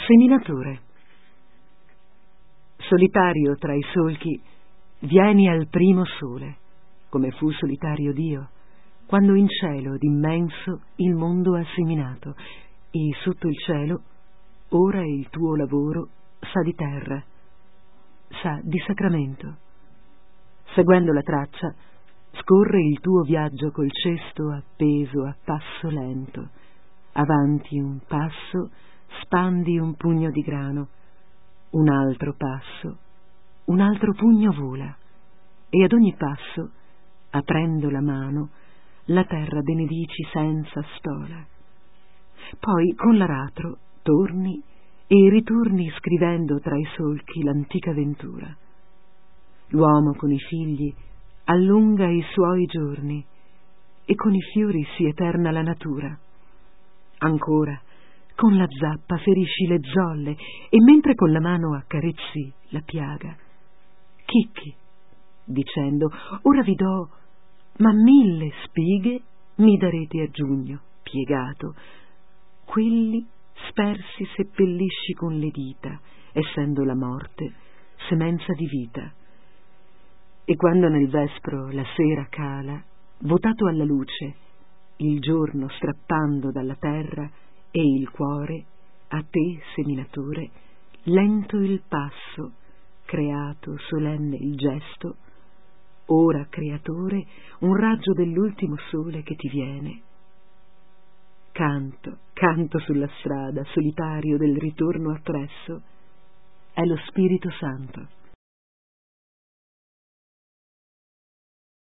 Seminatore. Solitario tra i solchi, vieni al primo sole, come fu solitario Dio, quando in cielo d'immenso il mondo ha seminato, e sotto il cielo ora il tuo lavoro sa di terra, sa di sacramento. Seguendo la traccia, scorre il tuo viaggio col cesto appeso a passo lento. Avanti un passo, spandi un pugno di grano, un altro passo, un altro pugno vola, e ad ogni passo, aprendo la mano, la terra benedici senza stola. Poi con l'aratro torni e ritorni scrivendo tra i solchi l'antica ventura. L'uomo con i figli allunga i suoi giorni e con i fiori si eterna la natura. Ancora, con la zappa ferisci le zolle e mentre con la mano accarezzi la piaga, chicchi, dicendo: ora vi do, ma 1000 spighe mi darete a giugno, piegato. Quelli spersi seppellisci con le dita, essendo la morte semenza di vita. E quando nel vespro la sera cala, votato alla luce, il giorno strappando dalla terra, e il cuore, a te, seminatore, lento il passo, creato solenne il gesto, ora, creatore, un raggio dell'ultimo sole che ti viene. Canto, canto sulla strada, solitario del ritorno appresso, è lo Spirito Santo.